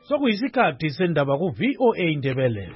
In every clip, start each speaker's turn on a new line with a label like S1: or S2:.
S1: Sokuyisikhathi sendaba ku VOA Indebele.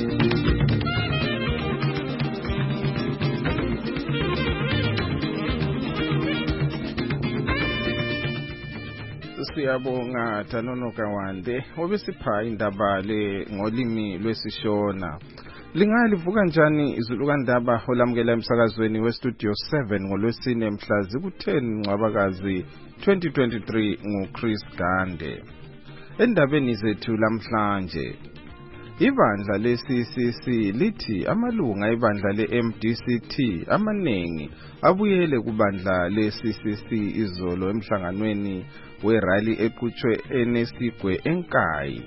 S2: Siyabonga Thanono Kawande obesipha indaba le ngolimi lwesishona. Lingalivuka njani izulukandaba olamukela emsakazweni westudio 7 ngolwesine mhla ziku-10 Ncwabakazi 2023 nguChris Gande. Endabeni zethu lamhlanje, ibandla le-CCC lithi amalunga ibandla le-MDCT amaningi abuyele kubandla le-CCC izolo emhlanganweni werally eqhutshwe eNesigwe eNkayi.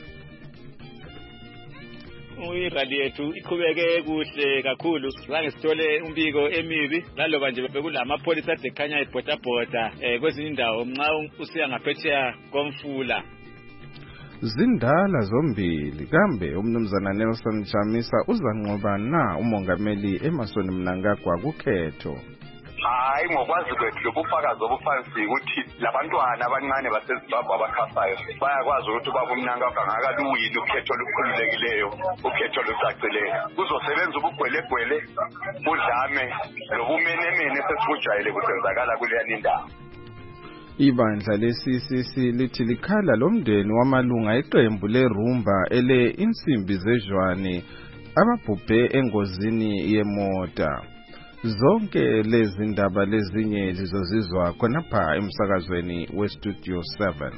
S3: Irally yethu iqhubeke kuhle kakhulu, zange sithole umbiko emibi laloba nje bekulamapholisa ade khanya ebhodabhoda kwezinye indawo nxa usiya ngaphetsheya komfula.
S2: Zindala zombili kambe umnumzana Nelson Chamisa uzanqoba na umongameli Emmerson Mnangagwa kukhetho?
S4: Hayi, ngokwazi kwethu lobufakazi obufansi ukuthi labantwana abancane baseZimbabwe abakhasayo bayakwazi ukuthi ubaba uMnangagwa ngakaluwini ukhetho olukhululekileyo, ukhetho olucacileyo. Kuzosebenza ubugwelegwele, budlame lobumenemene sesibujwayele kusenzakala kuleyani indawo.
S2: Ibandla le-CCC lithi likhala lomndeni wamalunga eqembu leRumba ele insimbi zejwane ababhubhe engozini yemota. Zonke lezi ndaba lezinye lizozizwa khonapha emsakazweni westudio 7.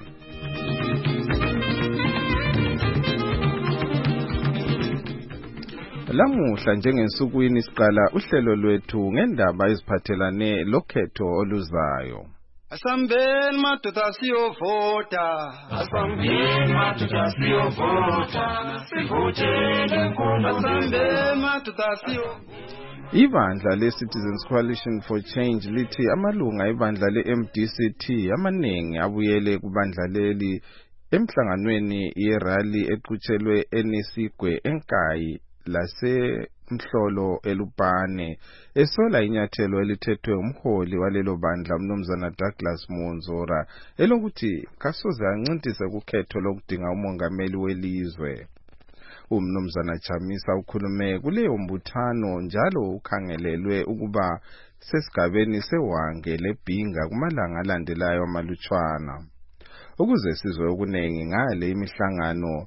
S2: Lamuhla njengensukwini siqala uhlelo lwethu ngendaba eziphathelane lokhetho oluzayo.
S5: Asambeni madoda siyovota,
S6: asambeni madoda siyovota, sivotele nkulu.
S5: Asambeni madoda siyovota.
S2: Ibandla le-Citizens Coalition for Change lithi amalunga ibandla le-MDCT amaningi abuyele kubandla leli emhlanganweni yerally eqhutshelwe eNesigwe eNkayi lasemhlolo eLupane esola inyathelo elithethwe umholi walelo bandla umnumzana Douglas Monzora elokuthi kasoze ancintise kukhetho lokudinga umongameli welizwe. Umnumzana Chamisa ukhulume kuleyo mbuthano njalo ukhangelelwe ukuba sesigabeni sewange lebhinga kumalanga alandelayo amalutshwana. Ukuze sizwe okunengi ngale imihlangano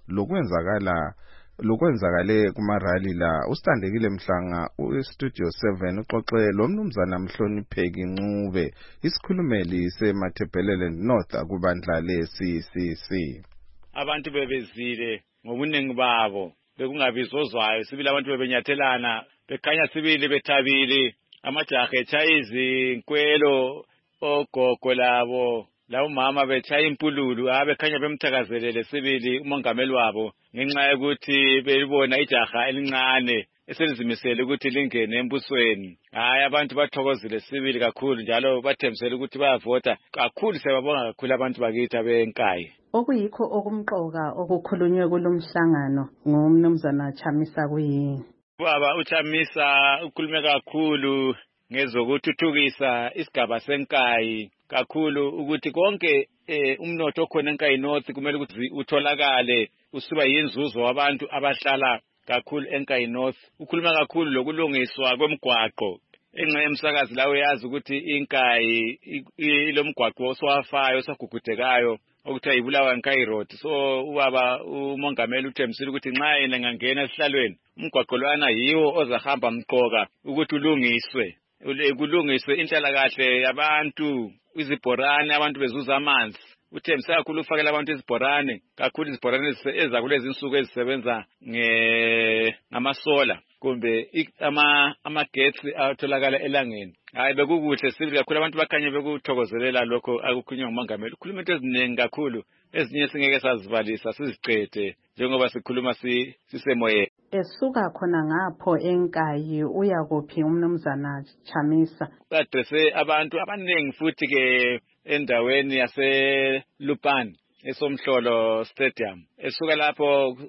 S2: lokwenzakale kumarally la usitandekile Mhlanga ustudio 7 uxoxe lo mnumzana Mhlonipheki Ncube isikhulumeli seMatabeleland North akubandla le-CCC.
S3: Abantu bebezile ngobuningi babo bekungabizozwayo, sibili abantu bebenyathelana bekhanya sibili bethabile, amajaha etshaya izinkwelo, ogogo labo mama betshaya impululu bekhanya bemthakazelele sibili umongameli wabo ngenxa yokuthi belibona ijaha elincane eselizimisele ukuthi lingene embusweni. Hayi, abantu bathokozile sibili kakhulu njalo bathembisele ukuthi bayavota kakhulu. Siyababonga kakhulu abantu bakithi abeNkayi.
S7: Okuyikho okumqoka okukhulunywe kulomhlangano ngumnumzana Chamisa kuyini?
S3: Baba uChamisa ukhulume kakhulu ngezokuthuthukisa isigaba seNkayi, kakhulu ukuthi konke umnotho okhona eNkayi North kumele ukuthi utholakale usuba yinzuzo wabantu abahlala kakhulu eNkayi North. Ukhuluma kakhulu lokulungiswa kwemigwaqo. Enxa yemsakazi lawo yazi ukuthi iNkayi ilomgwaqo oswafayo osagugudekayo okuthiwa yiBulawayo-Nkayi Road. So ubaba umongameli uthembisile ukuthi nxa yena ngangena esihlalweni umgwaqo lwana yiwo ozahamba mqoka ukuthi kulungiswe inhlalakahle yabantu, izibhorane, abantu bezuza amanzi. Uthembise kakhulu ufakela abantu izibhorane, kakhulu izibhorane ezakulezi insuku ezisebenza ngamasola kumbe amagetsi atholakala elangeni. Hayi, bekukuhle sibili kakhulu, abantu bakhanye bekuthokozelela lokho akukhulunywa ngumongameli. Ukhuluma into eziningi kakhulu, ezinye singeke sazibalisa siziqede njengoba sikhuluma sisemoyeni.
S7: Esuka khona ngapho eNkayi uya kuphi umnumzana Chamisa?
S3: Badrese abantu abaningi futhi ke endaweni yaseLupane esomhlolo stadium. Esuka lapho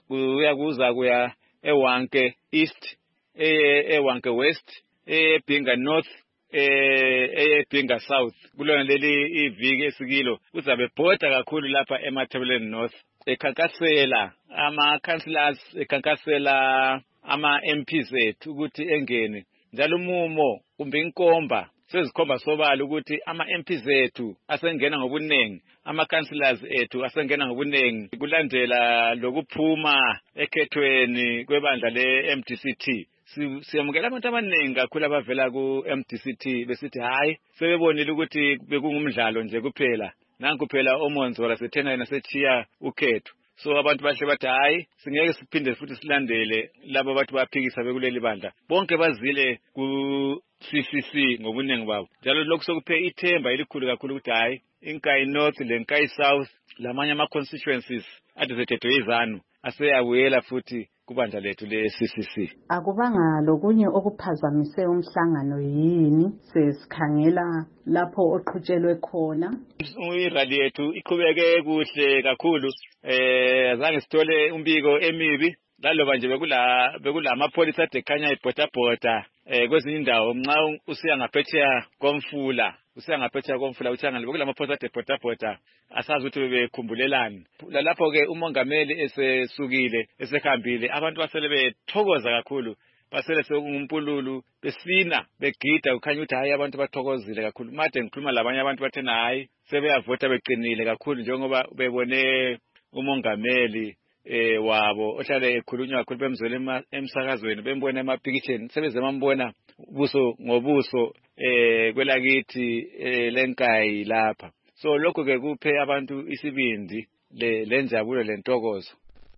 S3: kuya eWanke East, eWanke West, eBhinga North, eBinga South kulona leli iviki esikilo uzabe bhoda kakhulu lapha eMatabeleland North ekhankasela ama-councillors ekhankasela ama-MPs ethu ukuthi engene njalo umumo kumbe inkomba sezikhomba sobala ukuthi ama-MPs ethu asengena ngobuningi ama-councillors ethu asengena ngobuningi kulandela lokuphuma ekhethweni kwebandla le-MDCT. Siyamukela abantu abaningi kakhulu abavela ku-MDCT besithi hayi sebebonile ukuthi bekungumdlalo nje kuphela nanku phela omonzo lasethenga nasethiya ukhetho. So abantu bahle bathi hayi singeke siphinde futhi silandele labo abantu baphikisa bekuleli bandla bonke bazile ku CCC ngobuningi babo njalo lokho sokuphe ithemba elikhulu kakhulu ukuthi hayi iNkayi North leNkayi South lamanye ama-constituencies adezethethwe izanu aseyabuyela futhi kubandla lethu le-CCC.
S7: Akubanga lokunye okuphazamise umhlangano yini sesikhangela lapho oqhutshelwe khona?
S3: Irally yethu iqhubeke kuhle kakhulu azange sithole umbiko emibi laloba nje bekula amapholisa adekhanya ibhotabhoda kwezinye indawo nxa usiya ngaphetsheya komfula uchangale bekula amapholisa adebhotabhoda asazi ukuthi bebekhumbulelani lapho-ke umongameli esesukile esehambile abantu basele bethokoza kakhulu basele sekungumpululu besina begida kukhanya ukuthi hayi abantu bathokozile kakhulu made ngikhuluma labanye abantu bathena hayi sebeyavota beqinile kakhulu njengoba bebone umongameli wabo ohlale ekhulunywa kakhulu bemzwele emsakazweni bembona emapikitsheni sebeze bambona buso ngobuso kwelakithi leNkayi lapha. So lokho ke kuphe abantu isibindi lenjabulo lentokozo.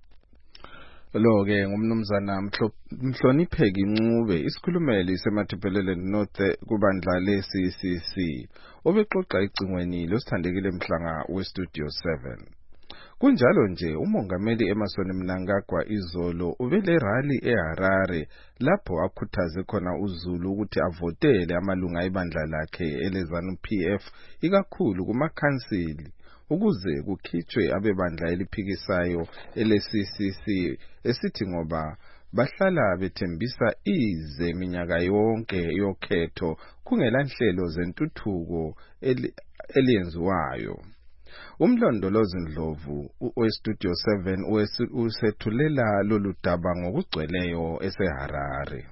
S2: Lo-ke ngumnumzana Mhlonipheki Ncube isikhulumeli seMatabeleland North kubandla le-CCC obexoxa icingweni losithandekile Mhlanga weStudio 7. Kunjalo nje umongameli Emmerson Mnangagwa izolo ubele rally eHarare lapho akhuthaze khona uZulu ukuthi avotele amalunga ebandla lakhe eleZANU-PF ikakhulu kumakhansili ukuze kukhitshwe abebandla eliphikisayo ele-CCC esithi ngoba bahlala bethembisa ize minyaka yonke yokhetho kungelanhlelo zentuthuko eliyenziwayo. Umlondolozi Ndlovu weStudio 7 usethulela lolu daba ngokugcweleyo eseHarare.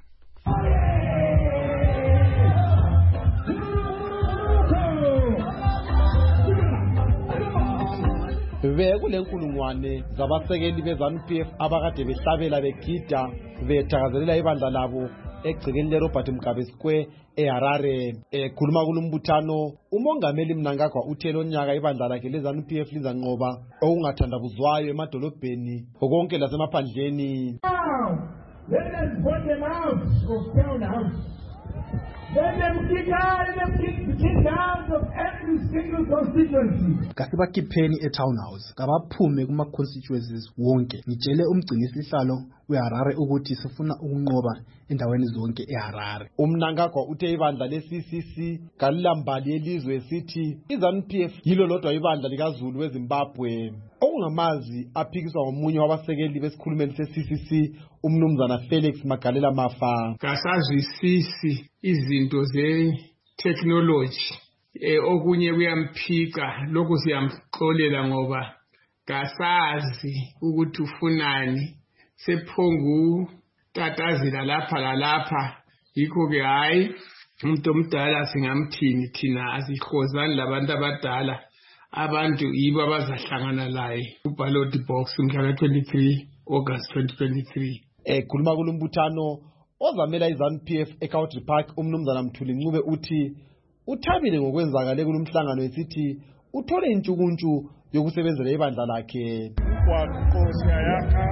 S1: Bekule nkulungwane zabasekeli beZANU-PF abakade behlabela begida bethakazelela ibandla labo egcekeni leRobert Mugabe Square eHarare. Ekhuluma kulumbuthano umongameli Mnangagwa uthele onyaka ibandla lakhe leZANU-PF lizanqoba okungathandabuzwayo emadolobheni konke lasemaphandleni.
S6: Let us put them out of townhouse. Let them kick out of every single constituency.
S8: Kasibakhipheni eTownhouse kabaphume kuma-constituencies wonke. Ngitshele umgcinisihlalo weHarare ukuthi sifuna ukunqoba endaweni zonke eHarare.
S1: Umnangagwa uthe ibandla le-CCC kalilambali yelizwe sithi iZANU-PF yilo lodwa ibandla likaZulu weZimbabwe. Okungamazi aphikiswa ngomunye wabasekeli besikhulumeli se-CCC umnumzana Felix Magalela Mafa.
S9: Kasazwisisi izinto ze-technology okunye kuyamphika lokho siyamxolela ngoba kasazi ukuthi ufunani sephongu tatazila lapha lalapha yikho ke hayi umuntu omdala singamthini thina asihozani labantu abadala abantu yibo abazahlangana laye ku-ballot box mhla ka-23 August 2023.
S1: Khuluma kulumbuthano ozamela iZANU-PF eCountry Park umnumzana Mthuli Ncube uthi uthabile ngokwenzakale kulumhlangano esithi uthole intshukuntshu yokusebenzela ibandla lakhe.
S10: Kwakosi ayakha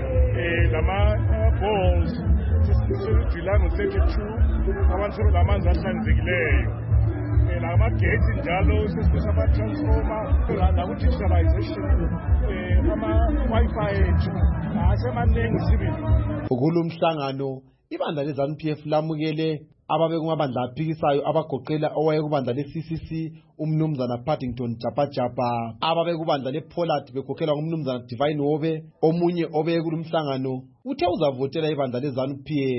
S10: lama-balls sesijila ngo-32 abantu lamanzi ahlanzekileyo lamagethi njalo sesibesa ama-transformer naku-digitalization ama-Wi-Fi ethu asemaningi sibili.
S1: Kulumhlangano ibandla leZANU-PF lamukele ababekumabandla aphikisayo abagoqela owayekubandla le-CCC umnumzana Paddington Japajapa, ababekubandla le-Pollard begoqelwa ngumnumzana Divine Wobe. Omunye obeye kulumhlangano uthe uzavotela ibandla leZANU-PF.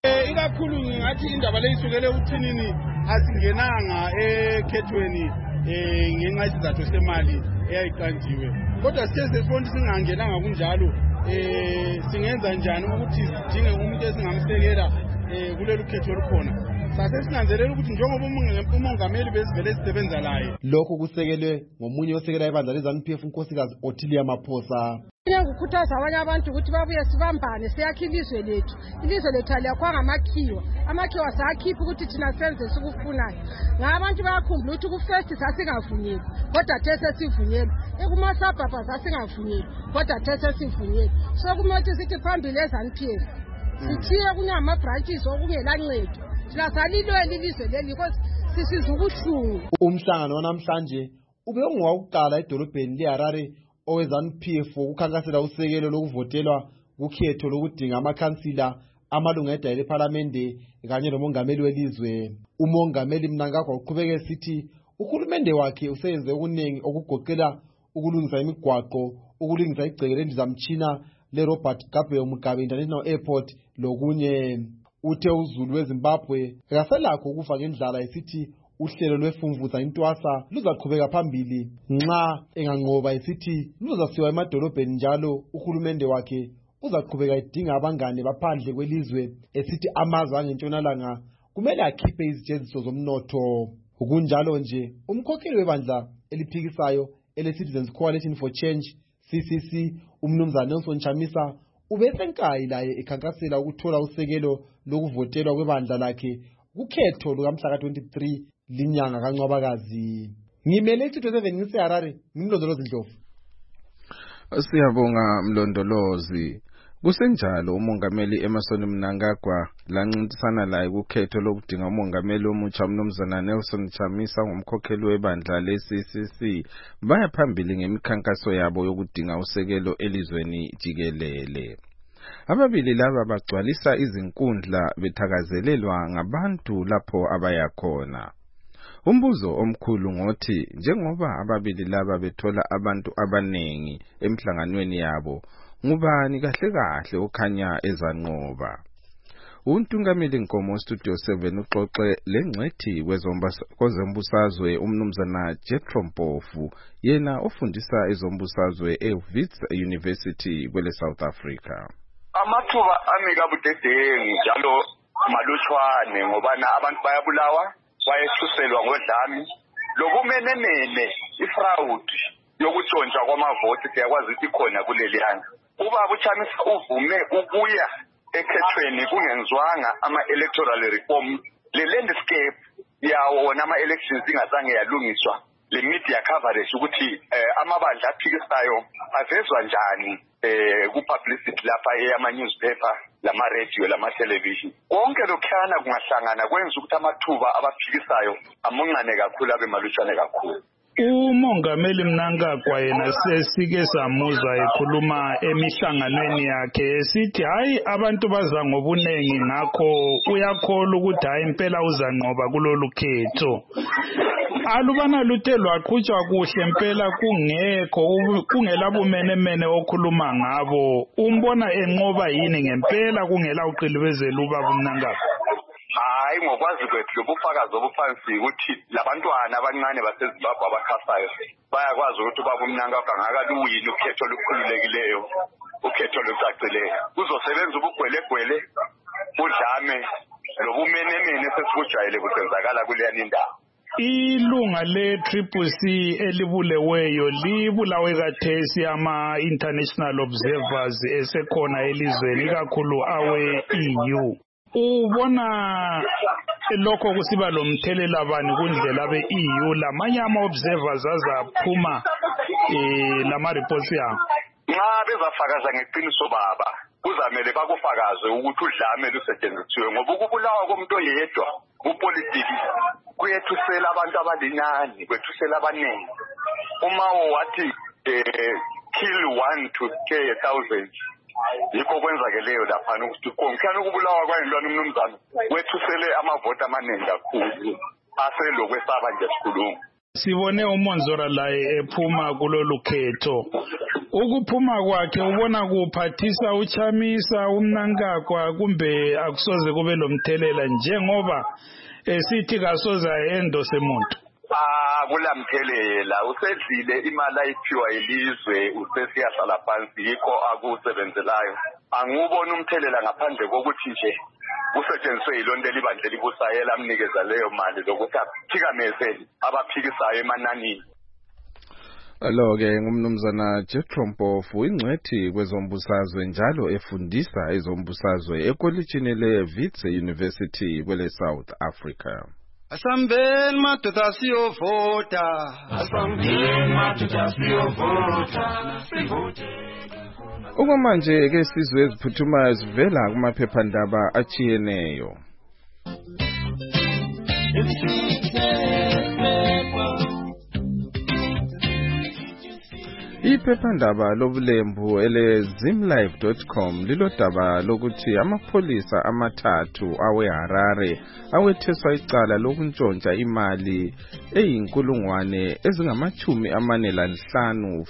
S11: Ikakhulu ngathi indaba leyisukele uthinini asingenanga ekhethweni ngenxa yesizathu semali eyayiqanjiwe. Kodwa sithe sifona singangenanga kunjalo singenza njani ukuthi sidinge umuntu esingamsekela kulolu khetho olukhona. Sase sinanzelela ukuthi njengoba umongameli bezivele sisebenza laye.
S1: Lokho kusekelwe ngomunye osekela ibandla leZANU-PF unkosikazi Ottilia Maphosa.
S12: Ngiyakukhuthaza abanye abantu ukuthi babuye sibambane siyakhe ilizwe lethu. Ilizwe lethu aliyakhwa ngamakhiwa. Amakhiwa sakhipha ukuthi thina senze sikufunayo. Ngabantu bayakhumbula ukuthi ku-first sasingavunyelwa kodwa the sesivunyelwa. Ekumasabhabha sasingavunyelwa kodwa the sesivunyelwa. So kumele sithi phambili eZANU-PF sithiye kunyama branches okungela ncedo. Thina salilwela ilizwe leli because sisiza ubuhlungu.
S1: Umhlangano wanamhlanje ube ungowukuqala edolobheni leHarare oweZANU-PF ukukhankasela usekelo lokuvotelwa kukhetho lokudinga amakhansila amalunga edale lePhalamende kanye nomongameli welizwe. Umongameli Mnangagwa uqhubeke esithi uhulumende wakhe useyenze okuningi okugoqela ukulungisa imigwaqo, ukulungisa igceke lendizamtshina leRobert Gabriel Mugabe International Airport lokunye. Uthe uZulu weZimbabwe akaselakho ukufa ngendlala esithi uhlelo lwefumvuza intwasa luzaqhubeka phambili nxa enganqoba esithi luzasiwa emadolobheni njalo uhulumende wakhe uzaqhubeka edinga abangane baphandle kwelizwe esithi amazwe angentshonalanga kumele akhiphe izijeziso zomnotho. Kunjalo nje umkhokheli webandla eliphikisayo ele-Citizens Coalition for Change CCC umnumzana Nelson Chamisa ubesenkayi laye ekhankasela ukuthola usekelo lokuvotelwa kwebandla lakhe kukhetho lukamhla ka-23 linyanga kaNcwabakazi. Ngimele iStudio 7 ngiseHarare, ngimlondolozi Ndlovu.
S2: Siyabonga Mlondolozi. Kusenjalo umongameli Emmerson Mnangagwa lancintisana laye kukhetho lokudinga umongameli omutsha umnumzana Nelson Chamisa ngomkhokheli webandla le-CCC baya phambili ngemikhankaso yabo yokudinga usekelo elizweni jikelele. Ababili laba bagcwalisa izinkundla bethakazelelwa ngabantu lapho abaya khona. Umbuzo omkhulu ngothi njengoba ababili laba bethola abantu abanengi emhlanganweni yabo, ngubani kahle kahle okhanya ezanqoba? Untungameli Nkomo Studio 7 uxoxe lengcethi kwezombusazwe umnumzana Jethro Mpofu yena ofundisa ezombusazwe eWits University kwele South Africa.
S4: Amathuba amika budedengu njalo malutshwane ngoba abantu bayabulawa bayethuselwa ngodlami lokumenenene ifraud yokutshontshwa kwamavoti siyakwazi ukuthi khona kuleliyana. Ubaba uChamisa uvume ukuya ekhethweni kungenzwanga ama-electoral reform le landscape yawo wona ama-elections ingazange yalungiswa le media coverage ukuthi amabandla aphikisayo avezwa njani ku-publicity lapha eyama-newspaper lama-radio lama-television. Konke lokhuyana kungahlangana kwenza ukuthi amathuba abaphikisayo amunqane kakhulu abe malutshwane kakhulu.
S13: Umongameli Mnangagwa yena sesike samuzwa ekhuluma emihlanganweni yakhe esithi hayi abantu baza ngobunengi ngakho uyakholwa ukuthi hayi impela uzanqoba kulolu khetho. Alubana luthe lwaqhutshwa kuhle impela kungekho kungela bumenemene okhuluma ngabo. Umbona enqoba yini ngempela kungela uqilibezela ubaba Mnangagwa?
S4: Hayi ngokwazi kwethu lobufakazi obuphansi ukuthi labantwana abancane baseZimbabwe abakhasayo bayakwazi ukuthi ubaba Mnangagwa ngakaluwini ukhetho olukhululekileyo, ukhetho olucacileyo. Kuzosebenza ubugwelegwele, udlame lobumenemene sesikujwayele kusenzakala kuleyani indawo.
S13: Ilunga le-CCC elibuleweyo libulawe kathesi ama-international observers esekhona elizweni kakhulu awe-EU. Ubona lokho kusiba lomthelela bani kundlela be-EU lamanye ama-observers azaphuma lama-reports yabo?
S4: Nxa bezafakaza ngeqiniso baba kuzamele bakufakaze ukuthi udlame lusetshenzisiwe ngoba ukubulawa komuntu oyedwa kupolitiki kuyethusela abantu abaninani kwethusela abaningi. Uma wathi kill 1 to 1,000 yikho kwenzakeleyo lapha ukuthi konke ukubulawa kwayilwana umnumzana wethusele amavoti amaningi kakhulu aselokwesaba nje sikhuluma.
S13: Sibone uMonzora laye ephuma kulolu khetho. ukuphuma kwakhe ubona kuphathisa uChamisa uMnangagwa kumbe akusoze kube lomthelela njengoba sithi kasoze endose umuntu?
S4: Kulamthelela usedlile imali ayiphiwa ilizwe usesiyahlala phansi yikho akusebenzelayo. Angubona umthelela ngaphandle kokuthi nje usetshenziswe yilonto elibandla elibusayo elamnikeza leyo mali lokuthi aphikameze abaphikisayo emananini.
S2: Alo-ke ngumnumzana Jethro Mpofu, ingcwethi kwezombusazwe njalo efundisa ezombusazwe ekolitshini le-Wits University kwele South Africa.
S5: Asambeni madoda siyovota. Asambeni madoda siyovota.
S2: Okwamanje ke sizwe eziphuthumayo zivela kumaphephandaba achiyeneyo. Iphephandaba lobulembu ele-zimlive.com lilodaba lokuthi amapholisa amathathu aweHarare awetheswa icala lokuntshontsha imali eyinkulungwane ezingama-45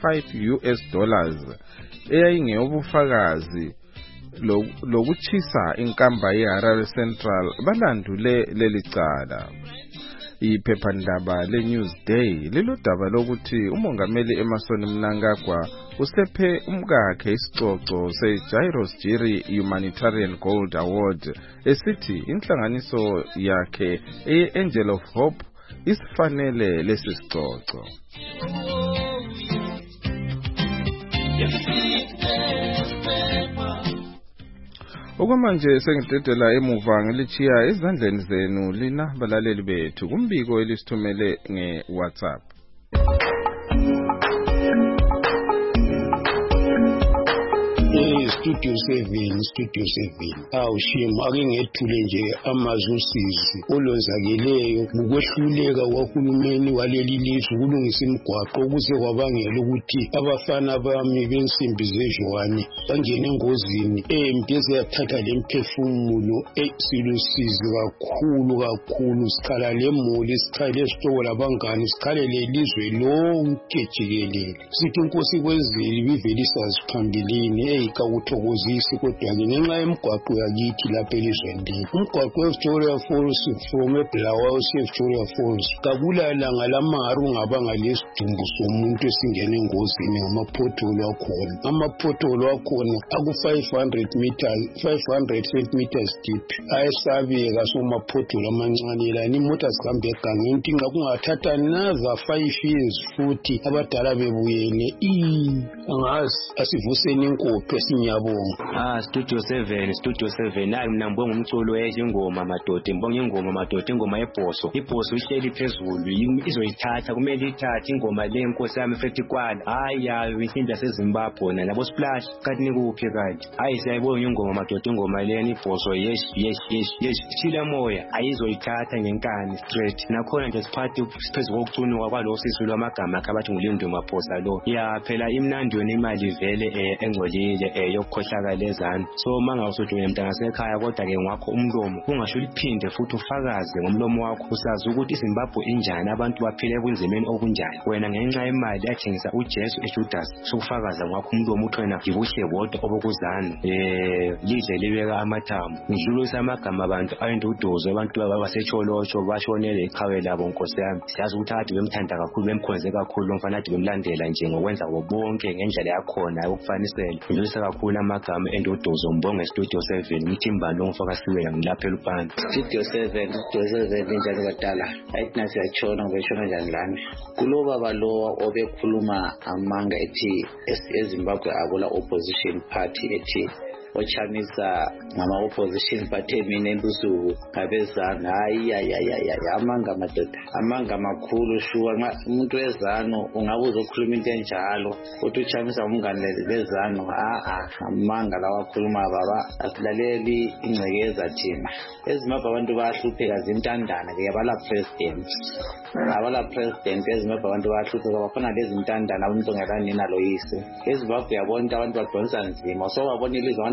S2: $45 eyayingeyobufakazi lokuchisa inkamba yeHarare Central balandule leli cala. Iphephandaba le-Newsday lilodaba lokuthi umongameli Emmerson Mnangagwa usephe umkakhe isicoco se-Jairus Jiri Humanitarian Gold Award esithi inhlanganiso yakhe eye-Angel of Hope isifanele lesi sicoco. Okwamanje sengidedela emuva ngilichiya ezandleni zenu lina balaleli bethu kumbiko elisithumele nge-WhatsApp.
S14: Studio 7 awushima ake ngethule nje amazwi usizi olonzakeleyo ukwehluleka kwahulumeni waleli lizwe ukulungisa imigwaqo ukuze kwabangela ukuthi abafana bami bensimbi zejwani bangene engozini embi eziyathatha lemphefumulo silusizi kakhulu sikhala lemuli sikhala lesitoko labangani sikhala lelizwe lonke jikelele sithi inkosi kwezeli bivelisa ziphambilini ikawuthokozisi kodwa ngenxa yemigwaqo yakithi lapha elizweni umgwaqo weVictoria Falls from eBulawayo Victoria Falls kakulalanga lamaharu ungabanga lesidumbu somuntu esingena engozini ngamapotholo akhona amapotholo akhona aku 500 centimeters deep ayesabeka somapotholo amancane lani imota zihambe egangeni inga kungathatha another 5 years futhi abadala bebuyele angazi asivuseni inkophe sinyabonga.
S15: Studio 7 nayi mina ngibonga umculo wezingoma madoda ingoma yebhoso ihleli phezulu izoyithatha kumele ithathe ingoma le inkosi yami fethi kwala hayi insimbi yaseZimbabwe nabo splash kanti nikuphi kanti hayi siyayibonga ingoma madoda ingoma le ibhoso yes chila moya ayizoyithatha ngenkani straight nakhona nje siphathi phezulu kokucunuka kwalo sisi lwamagama akabathi nguLindo Maphosa lo phela imnandi yona imali vele engcolile yokukhohlakalezana so mangawusothi uyemntana sekhaya kodwa ke ngwakho umlomo ungasho liphinde futhi ufakaze ngomlomo wakho usazi ukuthi iZimbabwe injani abantu baphile ebunzimeni obunjani wena ngenxa yemali yathengisa uJesu eJudas sokufakaza ngwakho umlomo uthi wena ngibuhle bodwa obokuzana lidle libeka amathambo ngidlulisa amagama abantu ayinduduzo abantu babasetsholotsho bashonele iqhawe labo nkosi yami siyazi ukuthi ade bemthanda kakhulu bemkhonze kakhulu mfana ade bemlandela nje ngokwenza bonke ngendlela yakhona ukufanisela ngidlulisa kakhulu amagama enduduzo mbonge Studio 7 ngithimbalo ngifakasiwe ngilapha eLupane
S16: Studio 7 njalo badala ayithina siyachona ngishona njani lana kulo baba lo obekhuluma amanga ethi eZimbabwe akula opposition party ethi ochamisa ngama opposition party mina embusuku ngabezana hayi amanga madoda amanga makhulu shuwa nxa umuntu wezano ungabuza ukukhuluma into enjalo uthi uchamisa umngane lezano amanga lawa khuluma baba asilaleli ingcekeza thina eZimbabwe abantu bayahlupheka zintandana ke yabala president eZimbabwe abantu bayahlupheka bafuna lezi ntandana abantu ngelanina loyise eZimbabwe yabona abantu badonsa nzima so babona ilizwe abantu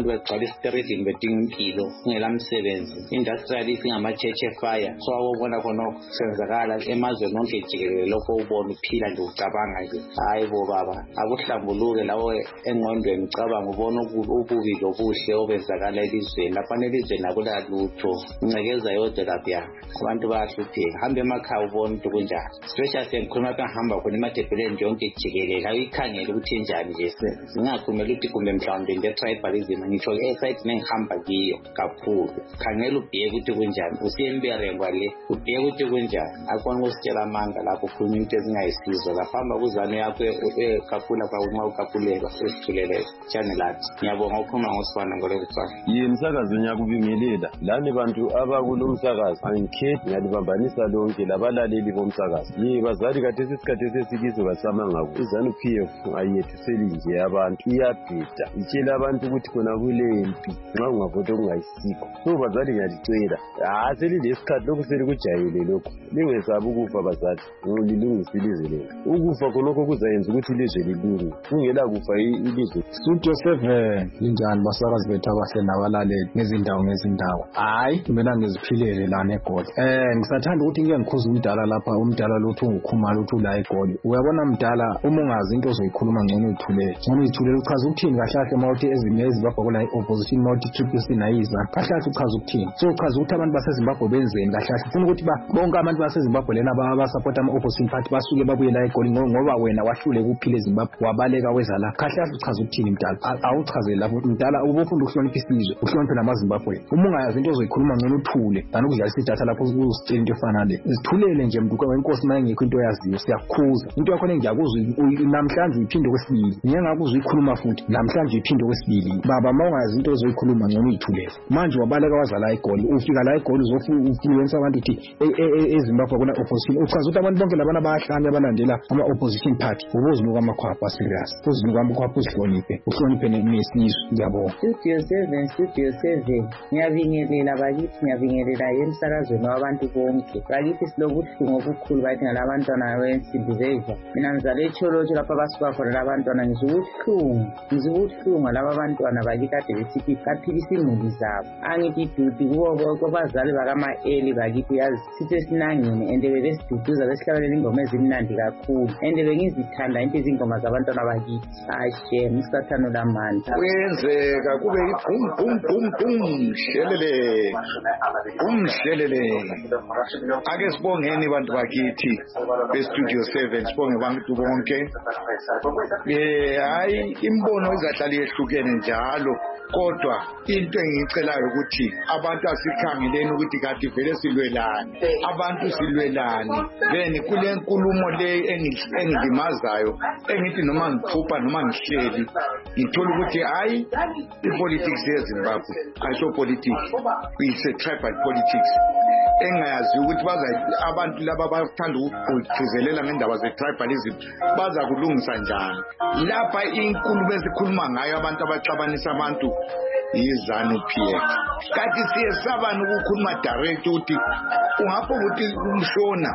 S16: abantu begcwala isiteridini bedinga impilo kungela msebenzi. Industrially singama-church fire. So awubona khona okusenzakala emazweni onke jikelele lokho ubona uphila nje ucabanga nje. Hayi bo baba, akuhlambuluke lawo engqondweni ucabanga ubona ububi lobuhle obenzakala elizweni. Lapha elizweni akulalutho. Incekeza yodwa lapha. Abantu bayahlupheka. Hamba emakhaya ubona into kunjani. Especially sengikhuluma hamba khona emadebheleni yonke jikelele. Ayikhangela ukuthi njani nje. Singakhulumela ukuthi kumbe mhlawumbe nje tribalism ngitsho eside nengihamba kiyo kakhulu. Khangela ubheke ukuthi kunjani. Usiyemberengwa le. Ubheke ukuthi kunjani. Akwani usitshela amanga lapho khuluma into ezingayisizo. Lapha hamba kuzane yakho kakhulu kwa uma ukakhuleka sesithulele channel athi. Ngiyabonga ukuphuma ngosifana ngolokufana.
S17: Umsakazo nyakubingelela. Lani bantu abakulo umsakazo angikhethi ngiyalibambanisa lonke labalaleli bomsakazo. Bazali kade isikhathi sesikizo basamanga ku. Izanu PF ayethiseli nje abantu iyabhida. Itshela abantu ukuthi khona kulempi nxa ungavota okungayisikho. So bazali ngiyacela. Selilesikhathi lokhu selikujayele lokho. Lingesabi ukufa bazali. Ngilungise ilizwe lenu. Ukufa khonokho kuzayenza ukuthi ilizwe lilunge. Kungela kufa ilizwe.
S18: Studio 7 linjani basakazi bethu abahle nabalaleli ngezindawo. Hayi, mina ngiziphilele lana eGoli. Ngisathanda ukuthi ngike ngikhuza umdala lapha, umdala lothu ungukhumalo uthi la eGoli. Uyabona mdala uma ungazi into ozoyikhuluma ngcono uyithulele. Ngcono uyithulele uchaza ukuthini kahle mawuthi eZimbabwe la opposition mawuthi triple C nayiza. Kahle uchaza ukuthini. So uchaza ukuthi abantu baseZimbabwe benzeni kahle. Ufuna ukuthi bonke abantu baseZimbabwe lena abasupport ama-opposition party basuke babuye la eGoli ngoba wena wahlule kuphile eZimbabwe wabaleka weza la. Kahle uchaza ukuthini mdala. Awuchazele lapho mdala ubufunda ukuhlonipha isizwe, uhloniphe namaZimbabwe. Uma ungayazi into ozoyikhuluma ngcono uthule. Dani ukudlalisa idatha lapho uzitshela into efana le. Izithulele nje mntu kwenkosi manje ngekho into yaziyo siyakukhuza. Into yakho ngiyakuzwa namhlanje iphinde kwesibili. Ngeke ngakuzwa ikhuluma futhi namhlanje iphinde kwesibili. Baba mawungazi into ozoyikhuluma ngcono uyithulele. Manje wabaleka wazala eGoli. Ufika la eGoli uzofluencer abantu uthi eZimbabwe kuna opposition. Uchaza ukuthi abantu bonke labana bayahlanya abalandela ama-opposition party. Ubuzinuka amakhwapha serious. Uzinuka amakhwapha uhloniphe nesizwe. Ngiyabonga.
S19: Studio 7 ngiyabingelela bakithi, ngiyabingelela emsakazweni wabantu bonke. Bakithi silobuhlungu obukhulu bathi ngalabantwana beSindiveza. Mina ngizale eCholotsho lapha abasuka khona labantwana ngizubuhlungu laba abantwana bakithi kade besithi baphilisa imuli zabo. Angithi duty kubo bazali bakama-eli bakithi yazi sithi esinangeni and bebesiduduza besihlabelela ingoma ezimnandi kakhulu and bengizithanda into izingoma zabantwana bakithi. Ashem isathano lamandla.
S20: Kuyenzeka kube bum shelele. Ake sibongeni bantu bakithi beStudio 7, sibonge bantu bonke. Hayi imbono izahlala yehlukene njalo, kodwa into engicelayo ukuthi abantu asikhangeleni ukuthi kade vele silwelane. Abantu silwelane. Then kule nkulumo le engilimazayo engithi noma ngiphupha noma ngihleli ngithola ukuthi hayi ipolitics yeZimbabwe ayisho politics, it's a tribal politics. Engayazi ukuthi abantu laba bathanda ukugcizelela ngendaba ze-tribalism baza kulungisa njani. Lapha inkulumo esikhuluma ngayo abantu abaxabanisa abantu izanu PF. Kanti siyesabana ukukhuluma direct ukuthi ungapho ukuthi umshona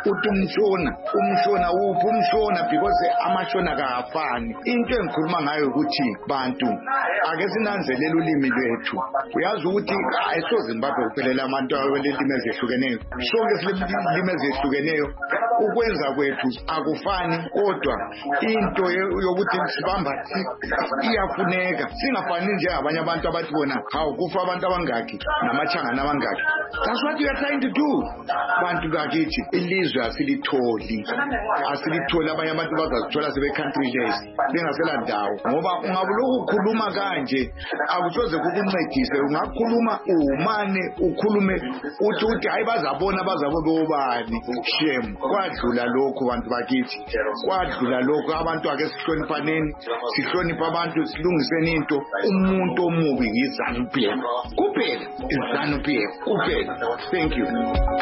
S20: because amashona kaafani. Into engikukhuluma ngayo ukuthi bantu ake sinanzelele ulimi lwethu. Uyazi ukuthi ayiso Zimbabwe kuphelela abantu abelelimi ezehlukeneyo. Sonke silimi ezehlukeneyo. Ukwenza kwethu akufani, kodwa into yokuthi sibamba iyafuneka. Singafani nje abanye abantu abathi bona kufa abantu abangaki namachanga abangaki. That's what we are trying to do. Bantu bakithi ilizwe asilitholi abanye abantu bazazithola sebe countryless bengasela ndawo, ngoba ungabuloku ukukhuluma kanje akusoze kukuncedise. Ungakhuluma umane ukhulume uthi hayi bazabona bobani. Shame. Kwadlula lokho bantu bakithi, kwadlula lokho. Abantu ake sihloniphaneni, sihlonipha abantu, silungiseni into. Umuntu omubi izanu PF kuphela, izanu PF kuphela. Thank you.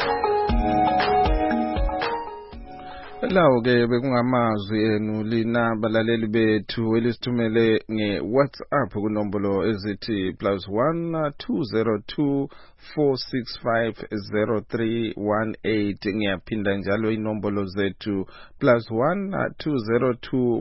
S2: Lawo ke bekungamazwi enu lina balaleli bethu elisithumele ngeWhatsApp kunombolo ezithi +1 202 4650318. Ngiyaphinda njalo inombolo zethu +1 202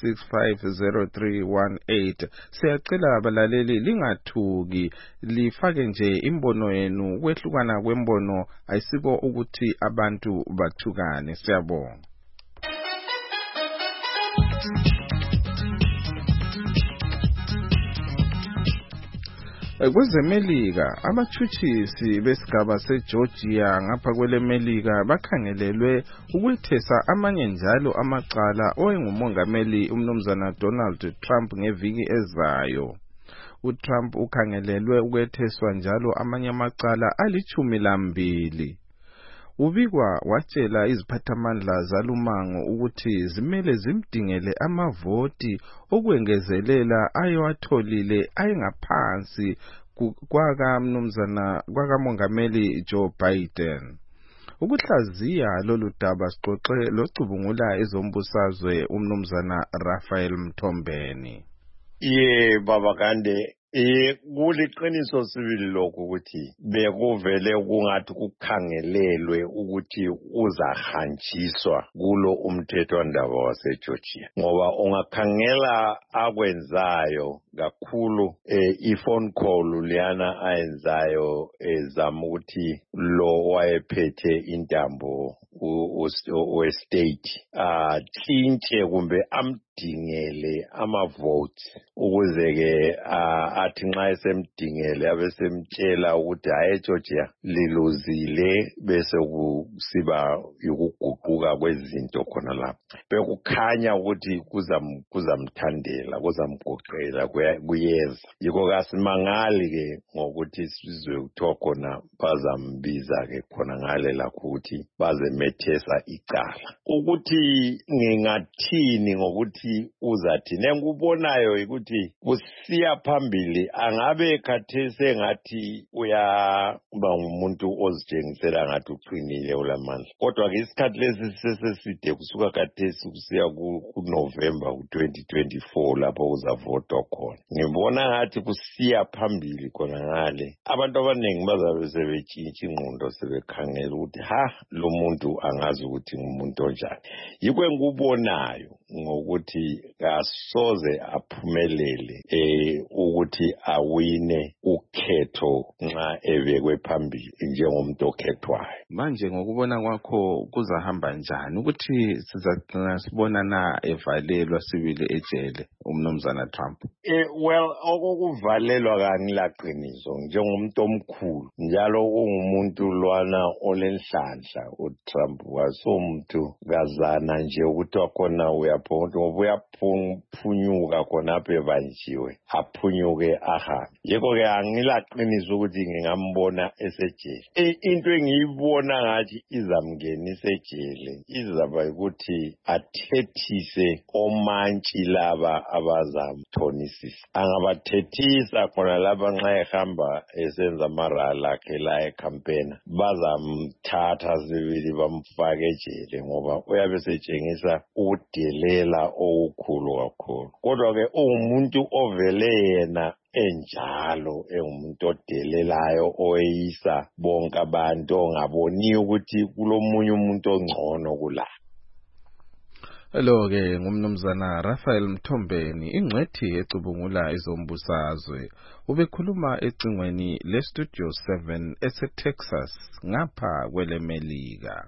S2: 4650318. Siyacela abalaleli lingathuki, lifake nje imbono yenu. Kwehlukana kwembono ayisiko ukuthi abantu bathukane. Siyabonga. Kwezemelika, abachuchisi besigaba seGeorgia ngapha kwelemelika bakhangelelwe ukwethesa amanye njalo amacala owengumongameli umnumzana Donald Trump ngeviki ezayo. uTrump ukhangelelwe ukwetheswa njalo amanye amacala 12. Ubikwa watshela iziphathamandla zalumango ukuthi zimele zimdingele amavoti okwengezelela ayewatholile ayengaphansi kwakamongameli Joe Biden. Ukuhlaziya lolu daba sixoxe locubungula ezombusazwe umnumzana Raphael Mthombeni.
S21: Baba Kande, kuliqiniso sibili lokho ukuthi bekuvele kungathi kukhangelelwe ukuthi uzahanjiswa kulo umthethwandaba waseGeorgia, ngoba ungakhangela akwenzayo kakhulu iphone call liyana ayenzayo ezama ukuthi lo wayephethe intambo westate thintshe kumbe amdingele amavotes ukuze ke athi nxa esemdingele abesemtshela ukuthi hayi Georgia liluzile bese kusiba ukuguquka kwezinto khona lapho. Bekukhanya ukuthi kuzamthandela kuzamgoqela kuyeza. Yiko kasimangali ke ngokuthi sizwe kuthiwa khona bazambiza ke khona ngale lakho ukuthi bazemethesa icala. Ukuthi ngingathini ngokuthi uzathini engikubonayo ukuthi kusiya phambili angabe khathese ngathi uyaba ngumuntu ozitshengisela ngathi uqinile ulamandla. Kodwa ke isikhathi lesi seseside kusuka khathesi kusiya kuNovember 2024 lapho uzavotwa khona. Ngibona ngathi kusiya phambili khona ngale. Abantu abaningi bazabe sebetshintsha ingqondo sebekhangela ukuthi lo muntu angazi ukuthi ngumuntu onjani. Yikho engikubonayo ngokuthi kasoze aphumelele ukuthi awine ukhetho nxa ebekwe phambili njengomuntu okhethwayo.
S2: Manje ngokubona kwakho kuzahamba njani ukuthi sizagcina sibona na evalelwa sibili ejele umnumzana Trump?
S21: Well, okuvalelwa kanilaqiniso njengomuntu omkhulu njalo ungumuntu lwana olenhlanhla uTrump wasomuntu kazana nje ukuthi wakhona uyaphunyuka khona apha ebanjiwe aphunyuke ahambe. Yiko ke angilaqiniso ukuthi ngingambona esejele. Into engiyibona ngathi izamngenisa ejele izaba ukuthi athethise omantshi laba abazamthonisisa. Angabathethisa khona lapha nxa ehamba esenza amarala akhe la ecampaign bazamthatha sibili bamfake ejele ngoba uyabe setshengisa ukudelela okukhulu kakhulu. Kodwa ke umuntu ovele yena enjalo engumuntu odelelayo oyisa bonke abantu ongaboni ukuthi kulomunye umuntu ongcono kula.
S2: Hello ke ngumnumzana Raphael Mthombeni ingcwethi ecubungula izombusazwe. Ubekhuluma ecingweni leStudio 7 eseTexas ngapha kwelemelika.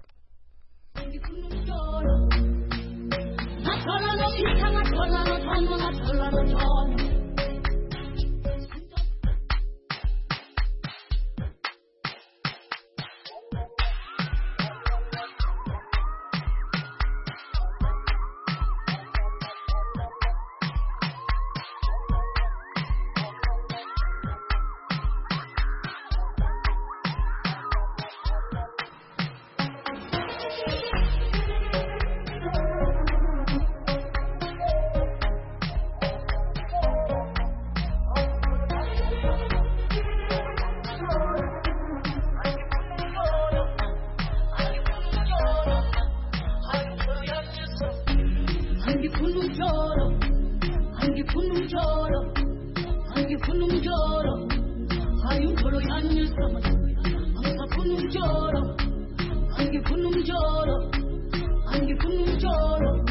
S7: ayumjolo yanyisa angifuna umjolo angifuna umjolo angifuna umjolo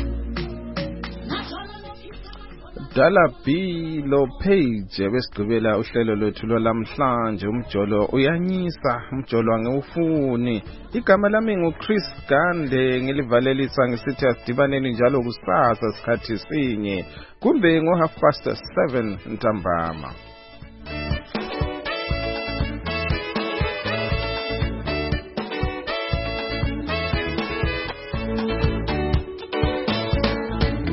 S2: Dala B lo page besigqibela uhlelo lwethu lwalamhlanje. Umjolo uyanyisa, umjolo angewufuni. Igama lami nguChris Gande, ngilivalelisa ngisithi asidibaneni njalo kusasa sikhathi sinye kumbe ngo 7:30 ntambama.